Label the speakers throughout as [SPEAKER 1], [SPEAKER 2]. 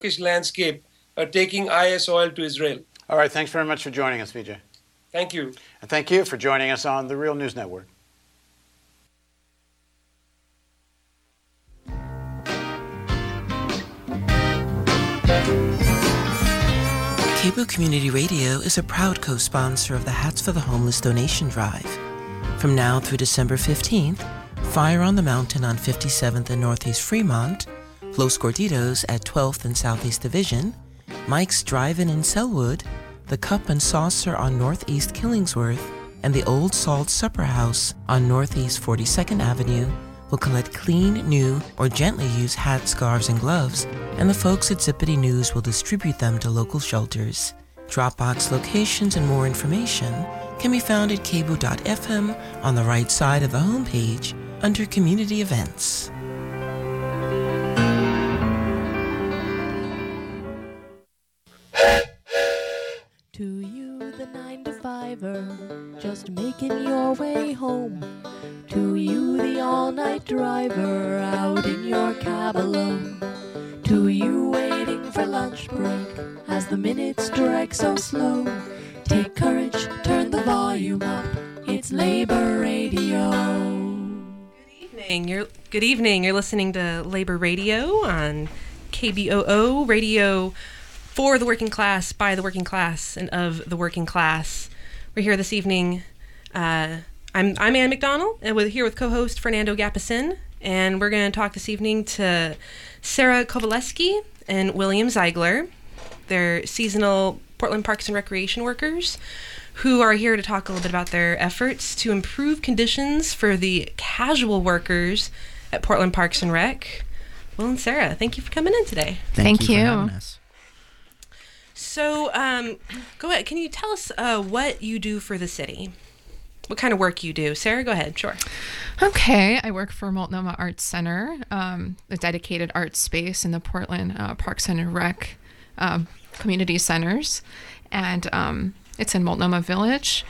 [SPEAKER 1] landscape taking IS oil to Israel.
[SPEAKER 2] All right, thanks very much for joining us, Vijay.
[SPEAKER 1] Thank you.
[SPEAKER 2] And thank you for joining us on the Real News Network.
[SPEAKER 3] Cable Community Radio is a proud co-sponsor of the Hats for the Homeless donation drive. From now through December 15th, Fire on the Mountain on 57th and Northeast Fremont, Los Gorditos at 12th and Southeast Division, Mike's Drive-In in Selwood, the Cup and Saucer on Northeast Killingsworth, and the Old Salt Supper House on Northeast 42nd Avenue will collect clean, new, or gently used hats, scarves, and gloves, and the folks at Zippity News will distribute them to local shelters. Dropbox locations and more information can be found at KBOO.FM on the right side of the homepage under Community Events.
[SPEAKER 4] To you, the 9-to-5er, just making your way home. To you, the all-night driver, out in your cab alone. To you, waiting for lunch break, as the minutes drag so slow. Take courage, turn the volume up, it's Labor Radio.
[SPEAKER 5] Good evening. You're listening to Labor Radio on KBOO, radio for the working class, by the working class, and of the working class. We're here this evening. I'm Ann McDonald, and we're here with co-host Fernando Gapasin, and we're going to talk this evening to Sarah Kowaleski and William Ziegler. They're seasonal Portland Parks and Recreation workers who are here to talk a little bit about their efforts to improve conditions for the casual workers at Portland Parks and Rec. Will and Sarah, thank you for coming in today.
[SPEAKER 6] Thank you.
[SPEAKER 7] For having us.
[SPEAKER 5] So, go ahead. Can you tell us what you do for the city? What kind of work you do? Sarah, go ahead. Sure.
[SPEAKER 6] Okay. I work for Multnomah Arts Center, a dedicated art space in the Portland Parks and Rec community centers. And it's in Multnomah Village.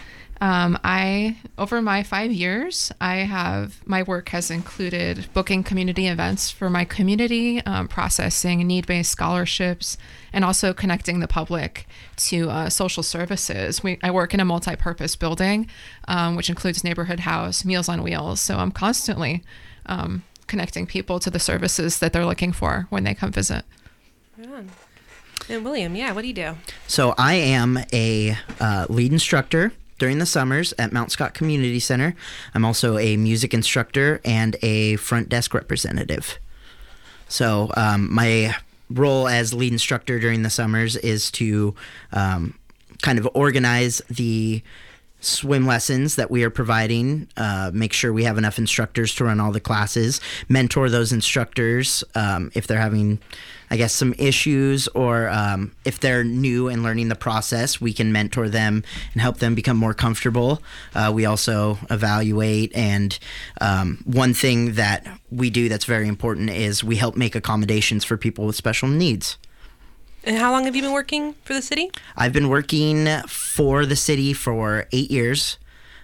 [SPEAKER 6] Over my 5 years, my work has included booking community events for my community, processing need-based scholarships, and also connecting the public to social services. I work in a multi-purpose building, which includes neighborhood house, Meals on Wheels. So I'm constantly connecting people to the services that they're looking for when they come visit.
[SPEAKER 5] Yeah. And William, what do you do?
[SPEAKER 7] So I am a lead instructor during the summers at Mount Scott Community Center. I'm also a music instructor and a front desk representative. So my role as lead instructor during the summers is to kind of organize the swim lessons that we are providing, make sure we have enough instructors to run all the classes, mentor those instructors if they're having, I guess, some issues, or if they're new and learning the process, we can mentor them and help them become more comfortable. We also evaluate, and one thing that we do that's very important is we help make accommodations for people with special needs.
[SPEAKER 5] And how long have you been working for the city?
[SPEAKER 7] I've been working for the city for 8 years,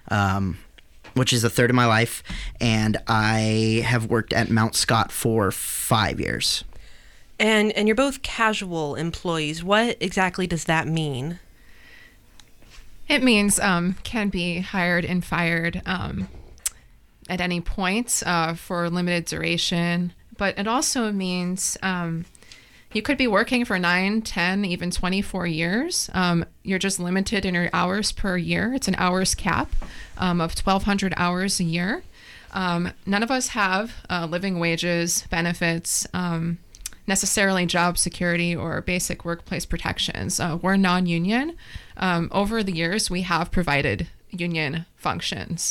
[SPEAKER 7] which is a third of my life, and I have worked at Mount Scott for 5 years.
[SPEAKER 5] And you're both casual employees. What exactly does that mean?
[SPEAKER 6] It means can be hired and fired at any point for limited duration, but it also means you could be working for 9, 10, even 24 years. You're just limited in your hours per year. It's an hours cap of 1,200 hours a year. None of us have living wages, benefits, necessarily job security or basic workplace protections. We're non-union. Over the years, we have provided union functions.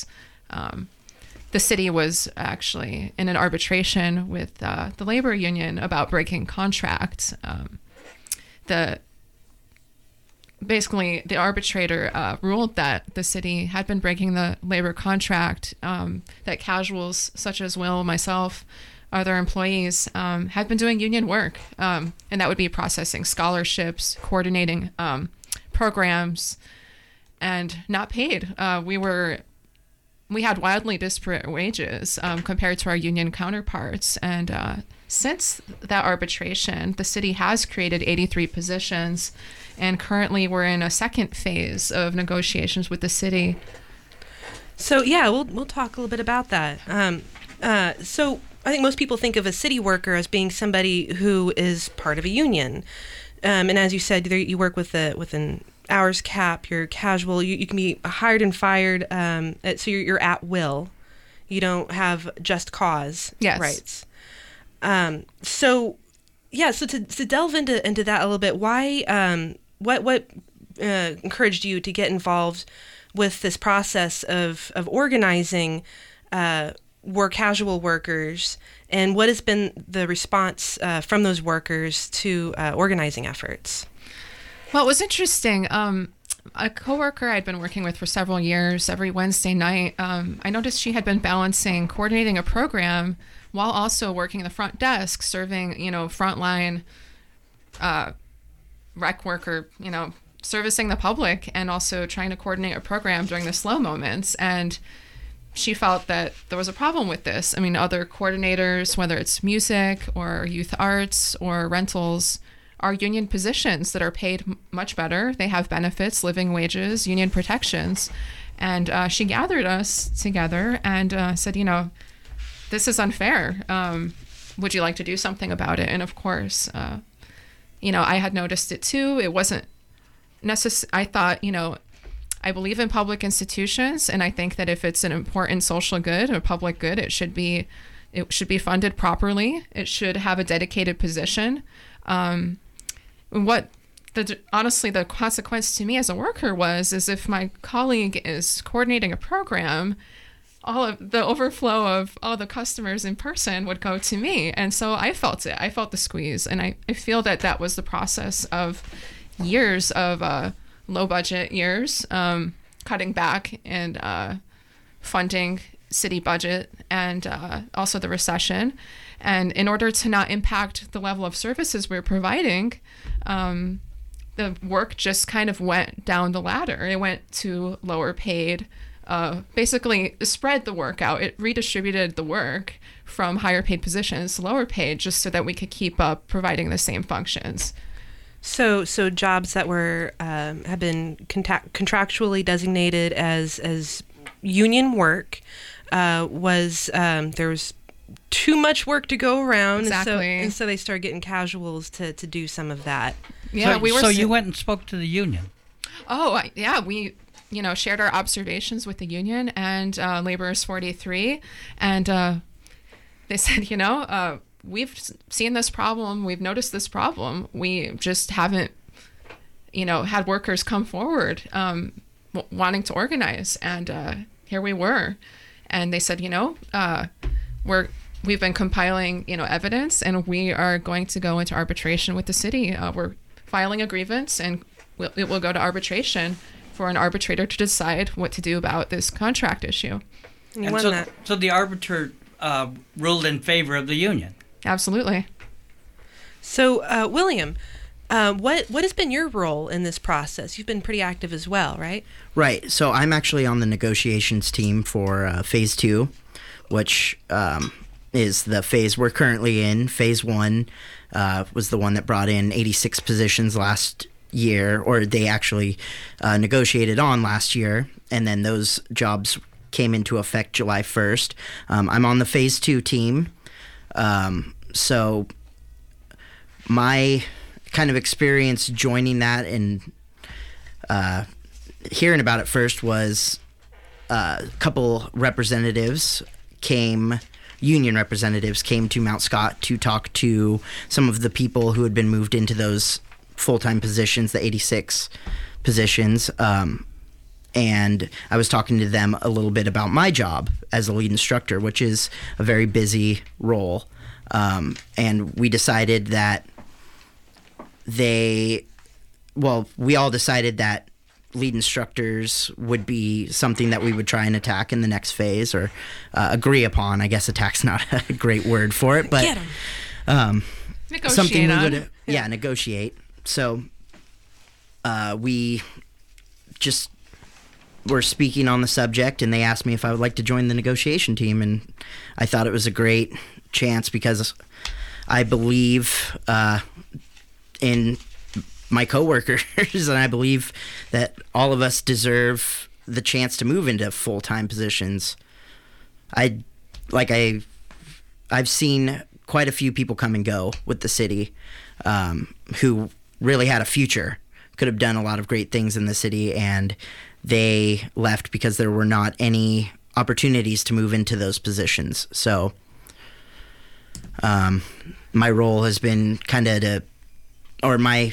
[SPEAKER 6] The city was actually in an arbitration with the labor union about breaking contracts. Basically, the arbitrator ruled that the city had been breaking the labor contract, that casuals such as Will, myself, other employees had been doing union work, and that would be processing scholarships, coordinating programs, and not paid. We had wildly disparate wages compared to our union counterparts, and since that arbitration, the city has created 83 positions, and currently we're in a second phase of negotiations with the city.
[SPEAKER 5] So yeah, we'll talk a little bit about that. So I think most people think of a city worker as being somebody who is part of a union, and as you said, you work with an hours cap. You're casual. You can be hired and fired. So you're at will. You don't have just cause rights. So to delve into that a little bit, why what encouraged you to get involved with this process of organizing casual workers, and what has been the response from those workers to organizing efforts?
[SPEAKER 6] Well, it was interesting. A coworker I'd been working with for several years, every Wednesday night, I noticed she had been coordinating a program while also working the front desk, serving, frontline rec worker, servicing the public, and also trying to coordinate a program during the slow moments. And she felt that there was a problem with this. I mean, other coordinators, whether it's music or youth arts or rentals, are union positions that are paid much better. They have benefits, living wages, union protections. And she gathered us together and said, this is unfair. Would you like to do something about it? And of course, I had noticed it too. It wasn't necessary. I thought, I believe in public institutions, and I think that if it's an important social good or public good, it should be funded properly. It should have a dedicated position. Honestly, the consequence to me as a worker is if my colleague is coordinating a program, all of the overflow of all the customers in person would go to me. And so I felt it. I felt the squeeze. And I feel that was the process of years of low budget years, cutting back and funding city budget, and also the recession. And in order to not impact the level of services we're providing, the work just kind of went down the ladder. It went to lower paid, basically spread the work out. It redistributed the work from higher paid positions to lower paid, just so that we could keep up providing the same functions.
[SPEAKER 5] So jobs that were have been contractually designated as union work there was too much work to go around.
[SPEAKER 6] Exactly.
[SPEAKER 5] So they started getting casuals to do some of that.
[SPEAKER 6] Yeah,
[SPEAKER 8] so you went and spoke to the union.
[SPEAKER 6] Oh, yeah, we shared our observations with the union and Laborers 43, and they said, we've seen this problem, we've noticed this problem, we just haven't, had workers come forward wanting to organize, and here we were. And they said, we've been compiling, evidence, and we are going to go into arbitration with the city. We're filing a grievance, and it will go to arbitration for an arbitrator to decide what to do about this contract issue.
[SPEAKER 8] So the arbiter ruled in favor of the union.
[SPEAKER 6] Absolutely.
[SPEAKER 5] So, William, what has been your role in this process? You've been pretty active as well, right?
[SPEAKER 7] Right. So I'm actually on the negotiations team for Phase 2, which is the phase we're currently in. Phase 1 was the one that brought in 86 positions last year, or they actually negotiated on last year, and then those jobs came into effect July 1st. I'm on the Phase 2 team. So my kind of experience joining that and hearing about it first was a couple union representatives came to Mount Scott to talk to some of the people who had been moved into those full-time positions, the 86 positions. And I was talking to them a little bit about my job as a lead instructor, which is a very busy role. And we decided that we all decided that lead instructors would be something that we would try and attack in the next phase, or agree upon. I guess attack's not a great word for it, but
[SPEAKER 6] Negotiate
[SPEAKER 7] something we
[SPEAKER 6] on.
[SPEAKER 7] would negotiate. So we just were speaking on the subject, and they asked me if I would like to join the negotiation team, and I thought it was a great chance because I believe in my coworkers, and I believe that all of us deserve the chance to move into full-time positions. I've seen quite a few people come and go with the city who really had a future, could have done a lot of great things in the city, and they left because there were not any opportunities to move into those positions. So my role has been my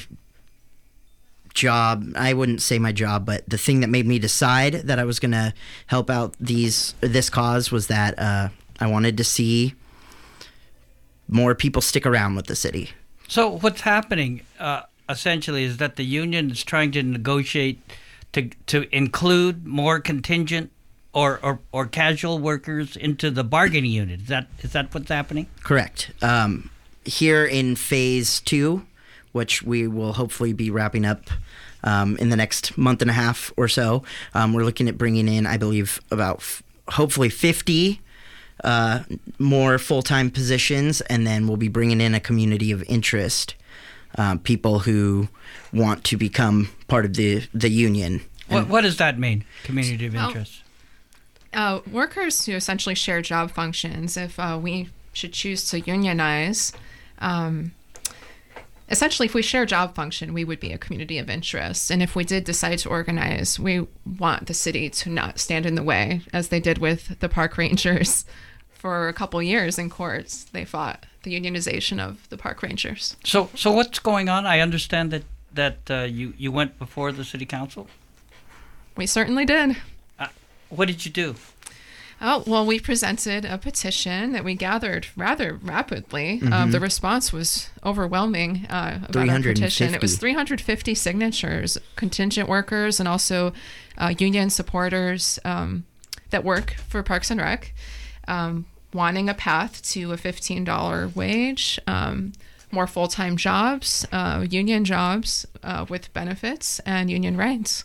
[SPEAKER 7] job, I wouldn't say my job, but the thing that made me decide that I was going to help out this cause was that I wanted to see more people stick around with the city.
[SPEAKER 8] So what's happening essentially is that the union is trying to negotiate to include more contingent or casual workers into the bargaining unit. Is that what's happening?
[SPEAKER 7] Correct. Here in phase 2, which we will hopefully be wrapping up in the next month and a half or so, we're looking at bringing in, I believe, about hopefully 50 more full-time positions, and then we'll be bringing in a community of interest, people who want to become part of the union.
[SPEAKER 8] What does that mean, community of interest?
[SPEAKER 6] Workers who essentially share job functions, if we should choose to unionize, essentially if we share job function, we would be a community of interest. And if we did decide to organize, we want the city to not stand in the way, as they did with the park rangers. For a couple years in courts, they fought the unionization of the park rangers.
[SPEAKER 8] So what's going on? I understand that you went before the city council?
[SPEAKER 6] We certainly did.
[SPEAKER 8] What did you do?
[SPEAKER 6] Oh, well, we presented a petition that we gathered rather rapidly. The response was overwhelming about our petition. It was 350 signatures, contingent workers and also union supporters that work for Parks and Rec, wanting a path to a $15 wage, more full-time jobs, union jobs with benefits and union rights.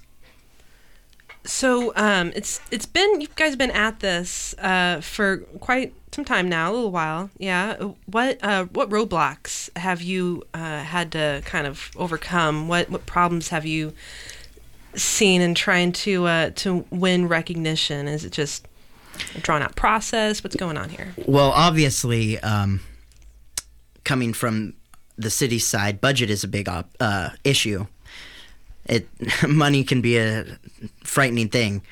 [SPEAKER 5] So it's been, you guys have been at this for quite some time now, a little while. Yeah. What roadblocks have you had to kind of overcome? What problems have you seen in trying to win recognition? Is it just a drawn out process? What's going on here?
[SPEAKER 7] Well, obviously, coming from the city side, budget is a big issue. Money can be a frightening thing.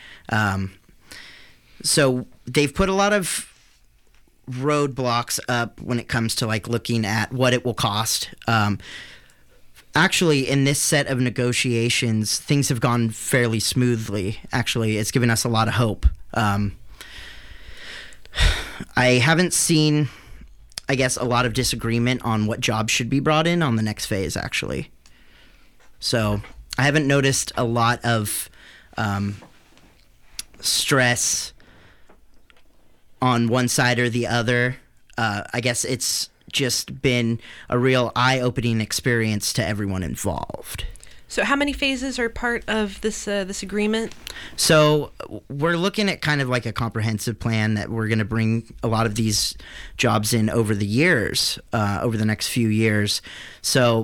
[SPEAKER 7] So they've put a lot of roadblocks up when it comes to looking at what it will cost. Actually, in this set of negotiations, things have gone fairly smoothly. Actually, it's given us a lot of hope. I haven't seen, I guess, a lot of disagreement on what jobs should be brought in on the next phase, actually. So I haven't noticed a lot of stress on one side or the other. I guess it's just been a real eye-opening experience to everyone involved.
[SPEAKER 5] So how many phases are part of this agreement?
[SPEAKER 7] So we're looking at kind of like a comprehensive plan that we're going to bring a lot of these jobs in over the years, over the next few years. So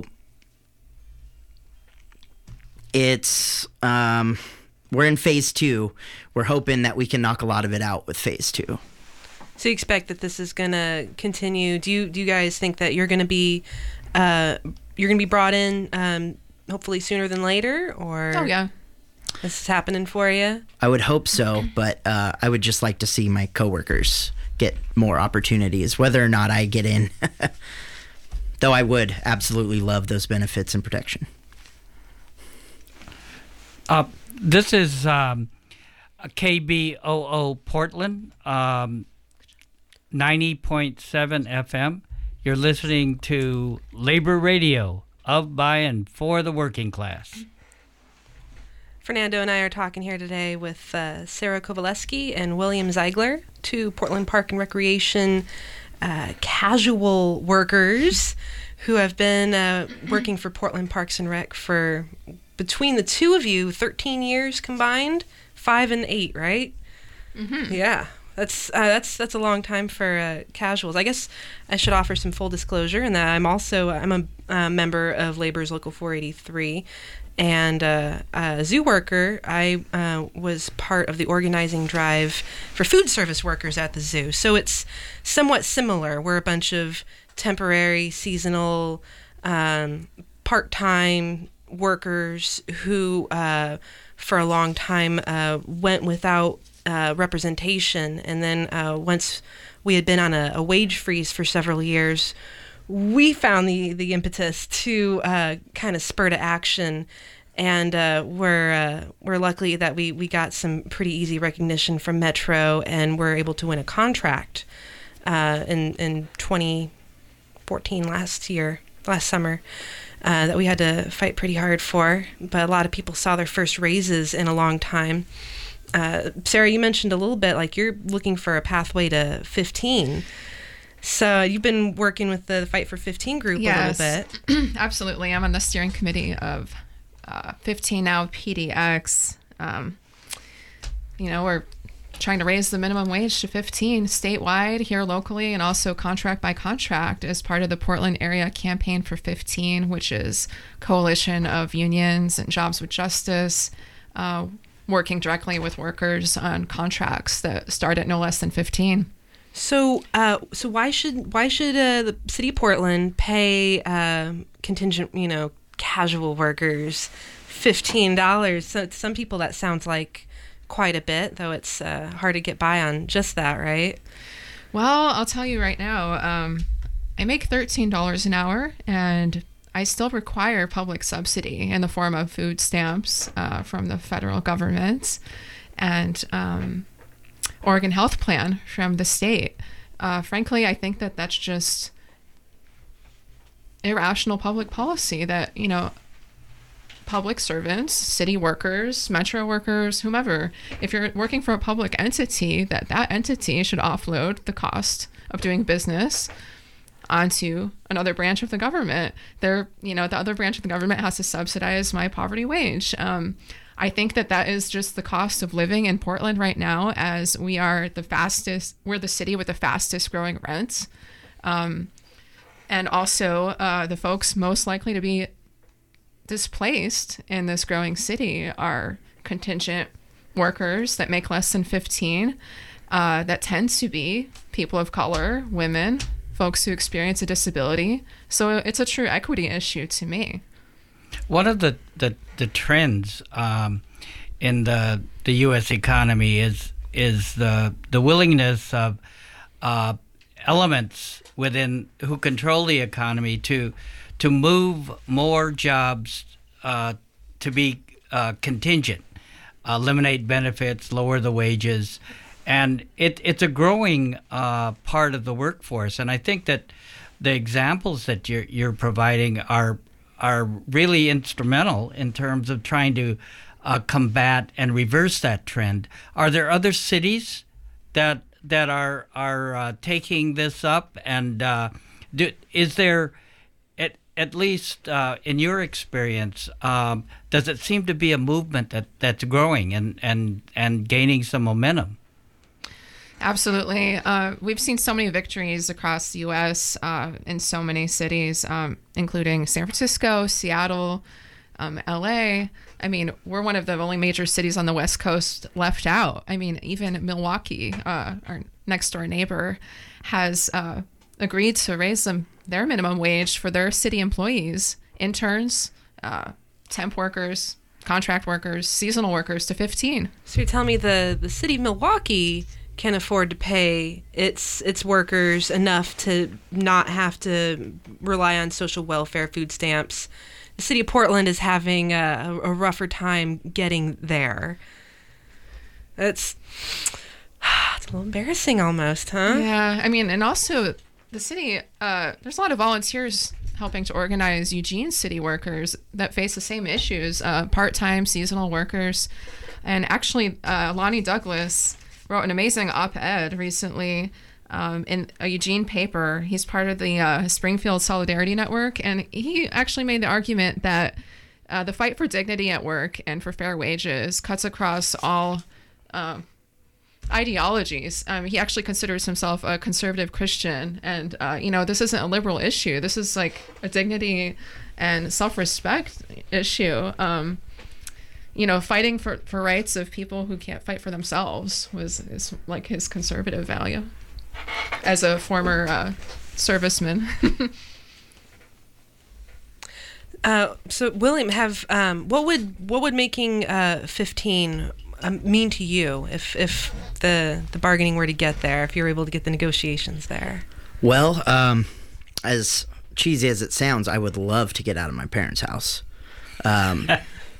[SPEAKER 7] it's we're in phase 2. We're hoping that we can knock a lot of it out with phase 2.
[SPEAKER 5] So you expect that this is going to continue? Do you guys think that you're going to be brought in hopefully sooner than later, or
[SPEAKER 6] oh yeah,
[SPEAKER 5] this is happening for you?
[SPEAKER 7] I would hope so, but I would just like to see my coworkers get more opportunities, whether or not I get in. Though I would absolutely love those benefits and protection.
[SPEAKER 8] This is KBOO Portland, 90.7 FM. You're listening to Labor Radio, of, by, and for the working class.
[SPEAKER 5] Fernando and I are talking here today with Sarah Kowaleski and William Ziegler, two Portland Park and Recreation casual workers who have been working for Portland Parks and Rec for, between the two of you, 13 years combined, 5 and 8, right?
[SPEAKER 6] Mm-hmm.
[SPEAKER 5] Yeah. That's a long time for casuals. I guess I should offer some full disclosure in that I'm a member of Labor's Local 483, and a zoo worker. I was part of the organizing drive for food service workers at the zoo. So it's somewhat similar. We're a bunch of temporary, seasonal, part-time workers who, for a long time, went without representation, and then once we had been on a wage freeze for several years, we found the impetus to kind of spur to action, and we're lucky that we got some pretty easy recognition from Metro, and we're able to win a contract in 2014 last summer. That we had to fight pretty hard for, but a lot of people saw their first raises in a long time. Sarah, you mentioned a little bit like you're looking for a pathway to 15. So you've been working with the Fight for 15 group a little bit.
[SPEAKER 6] Absolutely. I'm on the steering committee of 15 Now PDX. We're trying to raise the minimum wage to 15 statewide, here locally, and also contract by contract as part of the Portland Area Campaign for 15, which is coalition of unions and Jobs with Justice, working directly with workers on contracts that start at no less than 15.
[SPEAKER 5] So why should the city of Portland pay contingent, casual workers $15? So to some people that sounds like quite a bit, though it's hard to get by on just that, right?
[SPEAKER 6] Well, I'll tell you right now, I make $13 an hour, and I still require public subsidy in the form of food stamps from the federal government and Oregon Health Plan from the state. Frankly, I think that that's just irrational public policy that, public servants, city workers, metro workers, whomever, if you're working for a public entity, that entity should offload the cost of doing business onto another branch of the government. The other branch of the government has to subsidize my poverty wage. I think that is just the cost of living in Portland right now, as we're the city with the fastest growing rents. And also the folks most likely to be displaced in this growing city are contingent workers that make less than 15, that tends to be people of color, women, folks who experience a disability. So it's a true equity issue to me.
[SPEAKER 8] One of the trends in the U.S. economy is the willingness of elements within who control the economy to move more jobs to be contingent, eliminate benefits, lower the wages, and it's a growing part of the workforce. And I think that the examples that you're providing are really instrumental in terms of trying to combat and reverse that trend. Are there other cities that are taking this up? And is there, at least in your experience, does it seem to be a movement that's growing and gaining some momentum?
[SPEAKER 6] Absolutely. We've seen so many victories across the U.S. In so many cities, including San Francisco, Seattle, L.A. I mean, we're one of the only major cities on the West Coast left out. I mean, even Milwaukee, our next door neighbor, has agreed to raise their minimum wage for their city employees, interns, temp workers, contract workers, seasonal workers to 15.
[SPEAKER 5] So you're telling me the city of Milwaukee can afford to pay its workers enough to not have to rely on social welfare food stamps. The city of Portland is having a rougher time getting there. It's a little embarrassing almost, huh?
[SPEAKER 6] Yeah, I mean, and also the city, there's a lot of volunteers helping to organize Eugene city workers that face the same issues, part-time seasonal workers. And actually, Lonnie Douglas wrote an amazing op-ed recently in a Eugene paper. He's part of the Springfield Solidarity Network, and he actually made the argument that the fight for dignity at work and for fair wages cuts across all ideologies. He actually considers himself a conservative Christian, and this isn't a liberal issue. This is like a dignity and self-respect issue. Fighting for rights of people who can't fight for themselves is like his conservative value as a former serviceman.
[SPEAKER 5] So William, what would making 15 mean to you if the bargaining were to get there, if you're able to get the negotiations there?
[SPEAKER 7] Well, as cheesy as it sounds, I would love to get out of my parents' house. I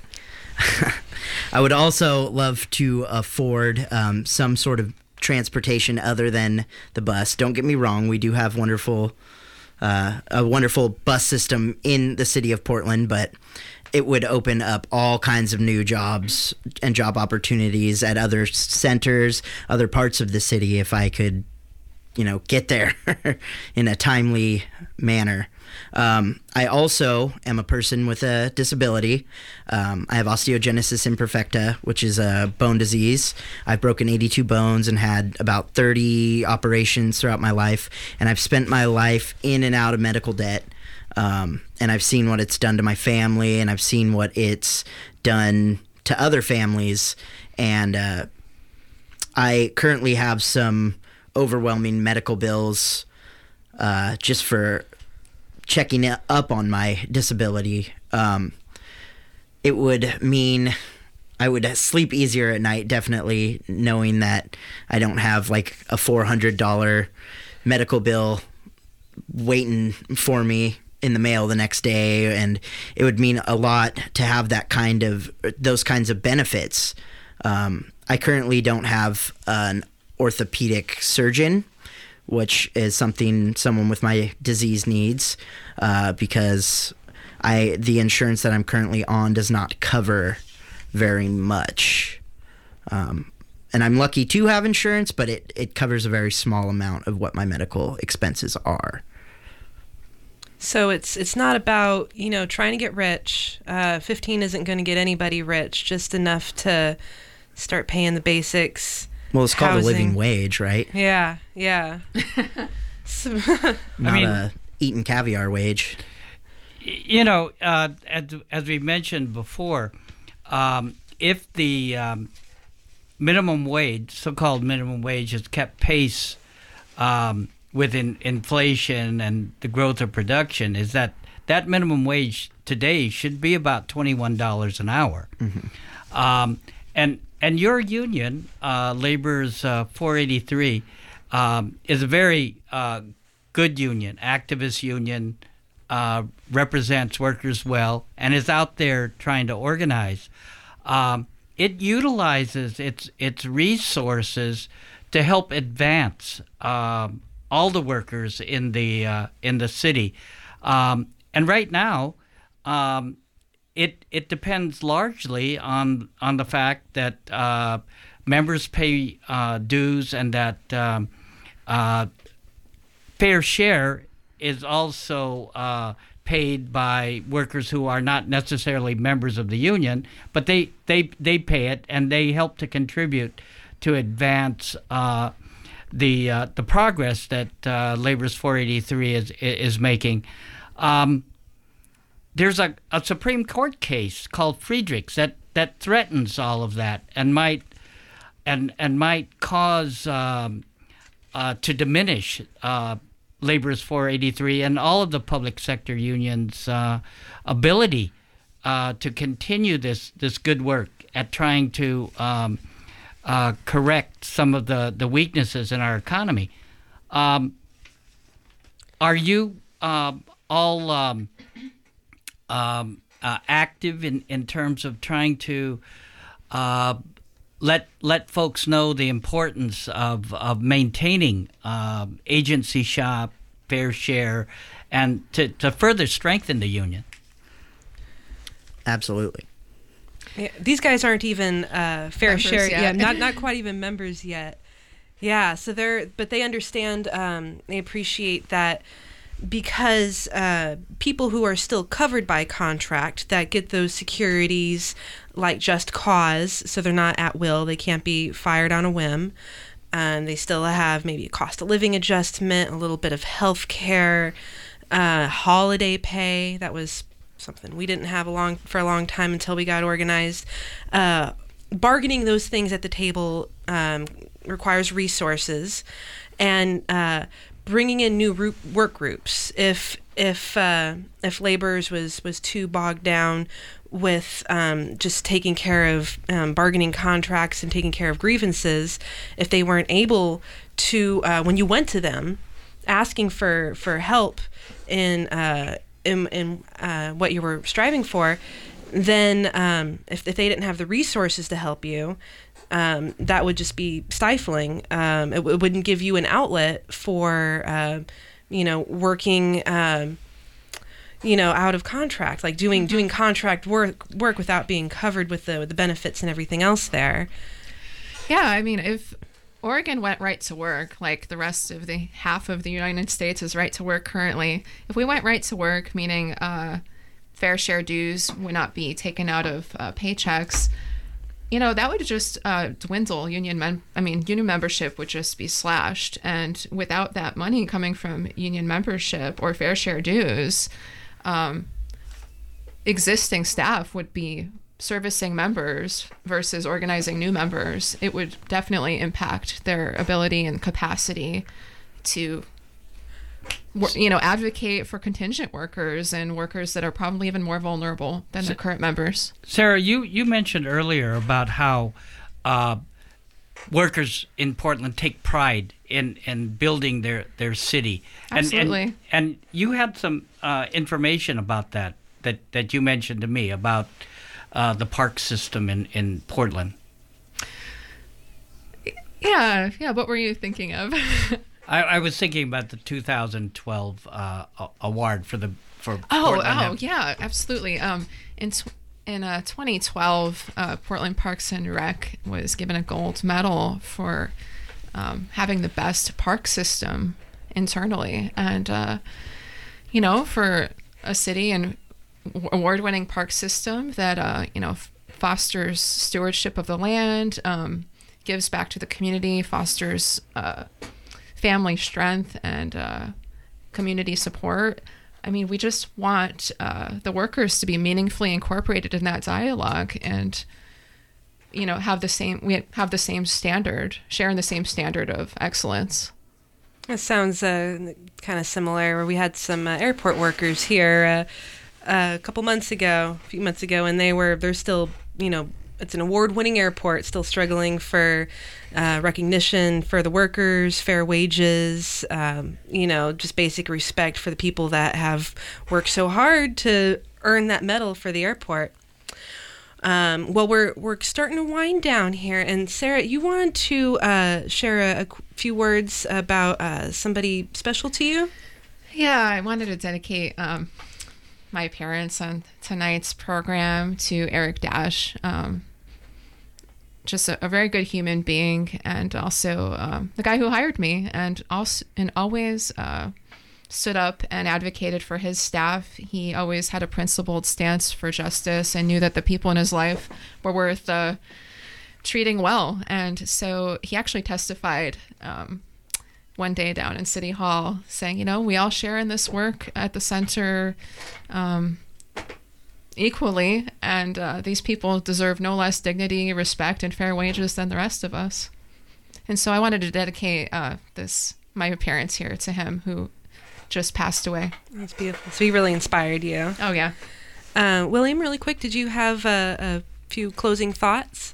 [SPEAKER 7] would also love to afford some sort of transportation other than the bus. Don't get me wrong, we do have a wonderful bus system in the city of Portland, but it would open up all kinds of new jobs and job opportunities at other centers, other parts of the city if I could, get there in a timely manner. I also am a person with a disability. I have osteogenesis imperfecta, which is a bone disease. I've broken 82 bones and had about 30 operations throughout my life, and I've spent my life in and out of medical debt. And I've seen what it's done to my family, and I've seen what it's done to other families. And I currently have some overwhelming medical bills just for checking up on my disability. It would mean I would sleep easier at night, definitely, knowing that I don't have like a $400 medical bill waiting for me in the mail the next day, and it would mean a lot to have those kinds of benefits. I currently don't have an orthopedic surgeon, which is something someone with my disease needs, because the insurance that I'm currently on does not cover very much. And I'm lucky to have insurance, but it covers a very small amount of what my medical expenses are.
[SPEAKER 5] So it's not about, trying to get rich. 15 isn't going to get anybody rich, just enough to start paying the basics.
[SPEAKER 7] Well, it's called
[SPEAKER 5] housing.
[SPEAKER 7] a living wage, right?
[SPEAKER 5] Yeah.
[SPEAKER 7] Not a eating caviar wage.
[SPEAKER 8] As we mentioned before, if the minimum wage, so-called minimum wage, has kept pace with inflation and the growth of production, is that minimum wage today should be about $21 an hour. Mm-hmm. And your union, Labor's 483, is a very good union, activist union, represents workers well, and is out there trying to organize. It utilizes its resources to help advance all the workers in the city. And right now, it depends largely on the fact that members pay dues, and that fair share is also paid by workers who are not necessarily members of the union, but they pay it, and they help to contribute to advance the progress that Labor's 483 is making. There's a Supreme Court case called Friedrichs that threatens all of that and might cause to diminish Labor's 483 and all of the public sector unions' ability to continue this good work at trying to correct some of the weaknesses in our economy. Are you all active in terms of trying to let folks know the importance of maintaining agency shop, fair share, and to further strengthen the union?
[SPEAKER 7] Absolutely.
[SPEAKER 5] Yeah, these guys aren't even fair
[SPEAKER 6] members
[SPEAKER 5] share.
[SPEAKER 6] yet.
[SPEAKER 5] Yeah, not quite even members yet. Yeah, so they understand. They appreciate that because people who are still covered by contract that get those securities like just cause, so they're not at will, they can't be fired on a whim. They still have maybe a cost of living adjustment, a little bit of health care, holiday pay. That was something we didn't have for a long time until we got organized. Bargaining those things at the table requires resources, and bringing in new work groups. If laborers was too bogged down with just taking care of bargaining contracts and taking care of grievances, if they weren't able to, when you went to them asking for help in what you were striving for, then if they didn't have the resources to help you, that would just be stifling. It wouldn't give you an outlet for, working, out of contract, like doing contract work without being covered with the benefits and everything else there.
[SPEAKER 6] Yeah, I mean, if Oregon went right to work, like the rest of the half of the United States is right to work currently, if we went right to work, meaning fair share dues would not be taken out of paychecks, that would just dwindle. Union membership would just be slashed. And without that money coming from union membership or fair share dues, existing staff would be servicing members versus organizing new members. It would definitely impact their ability and capacity to advocate for contingent workers and workers that are probably even more vulnerable than the current members.
[SPEAKER 8] Sarah, you mentioned earlier about how workers in Portland take pride in building their city.
[SPEAKER 6] Absolutely.
[SPEAKER 8] And you had some information about that you mentioned to me about the park system in Portland.
[SPEAKER 6] Yeah. What were you thinking of?
[SPEAKER 8] I was thinking about the 2012 award for Portland.
[SPEAKER 6] Oh, yeah, absolutely. In 2012, Portland Parks and Rec was given a gold medal for having the best park system internally, and for a city and award-winning park system that fosters stewardship of the land, gives back to the community, fosters family strength and community support. I mean, we just want the workers to be meaningfully incorporated in that dialogue, and have the same standard, sharing the same standard of excellence.
[SPEAKER 5] That sounds kind of similar. Where we had some airport workers here a few months ago, and they're still, it's an award-winning airport, still struggling for recognition for the workers, fair wages, just basic respect for the people that have worked so hard to earn that medal for the airport. Well, we're starting to wind down here, and Sarah, you wanted to share a few words about somebody special to you?
[SPEAKER 6] Yeah, I wanted to dedicate my appearance on tonight's program to Eric Dash. Just a very good human being, and also the guy who hired me, and always stood up and advocated for his staff. He always had a principled stance for justice and knew that the people in his life were worth treating well. And so he actually testified one day down in City Hall saying, we all share in this work at the center equally, and these people deserve no less dignity, respect, and fair wages than the rest of us. And so I wanted to dedicate my appearance here to him, who just passed away.
[SPEAKER 5] That's beautiful. So he really inspired you.
[SPEAKER 6] Oh, yeah.
[SPEAKER 5] William, really quick, did you have a few closing thoughts?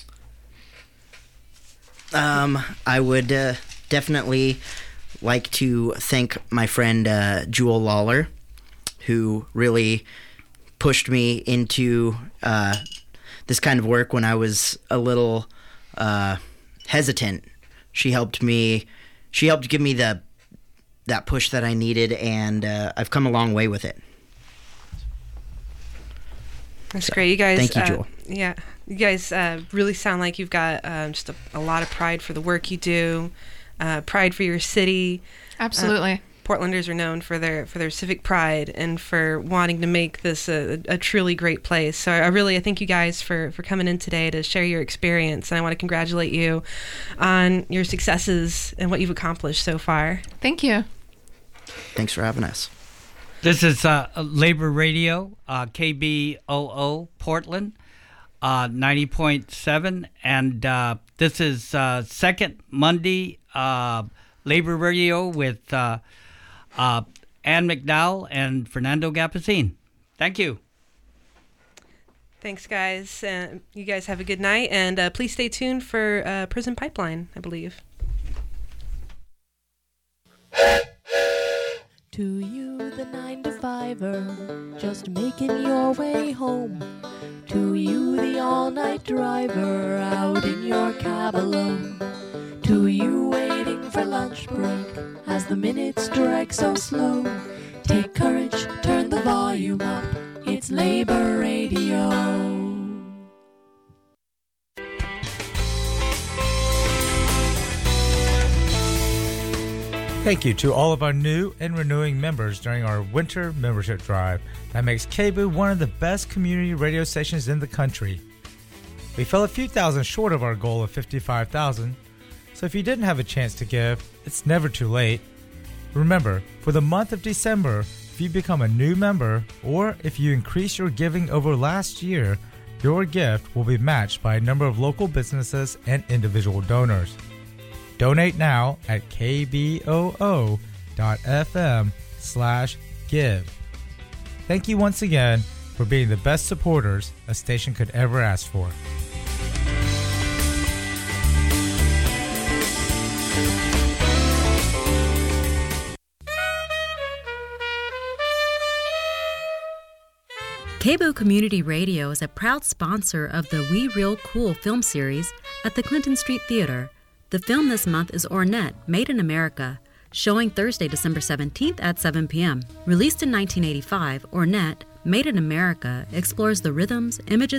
[SPEAKER 7] I would definitely like to thank my friend Jewel Lawler, who really pushed me into this kind of work when I was a little hesitant. She helped give me that push that I needed, and I've come a long way with it.
[SPEAKER 5] That's great. You guys,
[SPEAKER 7] thank you, Jewel.
[SPEAKER 5] Yeah, you guys really sound like you've got just a lot of pride for the work you do, pride for your city.
[SPEAKER 6] Absolutely.
[SPEAKER 5] Portlanders are known for their civic pride and for wanting to make this a truly great place. So I thank you guys for coming in today to share your experience, and I want to congratulate you on your successes and what you've accomplished so far.
[SPEAKER 6] Thank you.
[SPEAKER 7] Thanks for having us.
[SPEAKER 8] This is Labor Radio, KBOO Portland, 90.7, and this is second Monday Labor Radio with Ann McDowell and Fernando Gapacin. Thank you.
[SPEAKER 5] Thanks, guys. You guys have a good night, and please stay tuned for Prison Pipeline, I believe.
[SPEAKER 4] To you, the 9-to-5er, just making your way home. To you, the all-night driver, out in your cab alone. To you, waiting for lunch break, as the minutes drag so slow. Take courage, turn the volume up, it's Labor Radio.
[SPEAKER 9] Thank you to all of our new and renewing members during our winter membership drive that makes KBOO one of the best community radio stations in the country. We fell a few thousand short of our goal of 55,000, so if you didn't have a chance to give, it's never too late. Remember, for the month of December, if you become a new member or if you increase your giving over last year, your gift will be matched by a number of local businesses and individual donors. Donate now at kboo.fm/give. Thank you once again for being the best supporters a station could ever ask for.
[SPEAKER 10] KBOO Community Radio is a proud sponsor of the We Real Cool film series at the Clinton Street Theater. The film this month is Ornette, Made in America, showing Thursday, December 17th at 7 p.m. Released in 1985, Ornette, Made in America explores the rhythms, images,